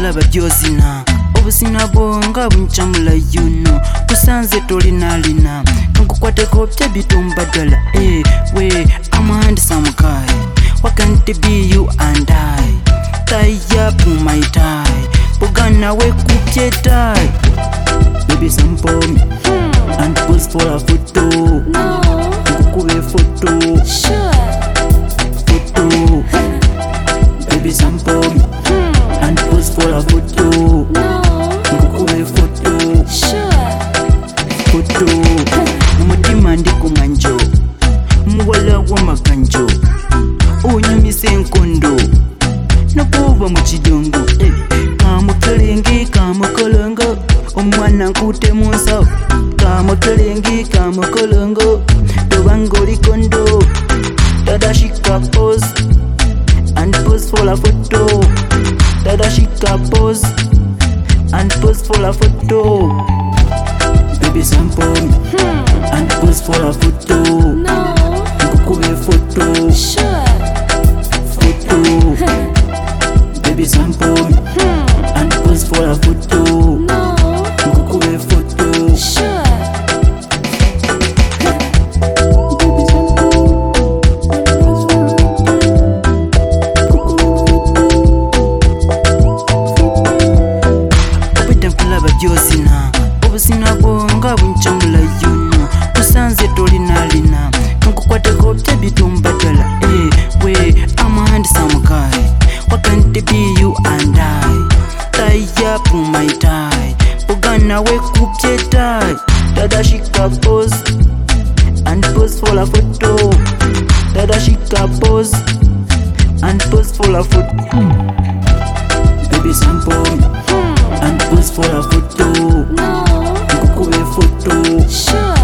nkulaba gyozina obusina bwonga buncamula yuno kusanze tolinalina kankukwateko byabitumba ddala we I'm a handsome guy. What can't it be you and I? Tie up my tie Pugana we kupye tie. Baby sample me and pose for a photo. No. Kukube photo. Sure. Photo. Baby sample me and pose for a photo. No. Kukube photo. Sure. Photo. Mumutima ndi kumanjo muwala w'amakanjo onyumise enkondo nakuba mu kidongo kamukelengi kamukolongo omwana nkute mu nsawo kamukelengi kamukolongo tobanga oli kondo dada shika pose and pose for a photo. Dada shika pose and pose for a photo. Baby sample me and pose for a photo. No. Kukube photo. Sure. Photo. Baby sample me and pose for a photo. No. Kukube photo. Sure. Obedde nkulaba gyozina obusina bwonga buncamula yuno kusanze tolinalina kankukwateko byabitumba ddala we I'm a handsome guy. What can't it be you and I? Tie up my tie Pugana we kupye tie. Dada shika pose and pose for a photo. Dada shika pose and pose for a photo. Baby sample me and pose for a photo. No. Kukube photo. Sure.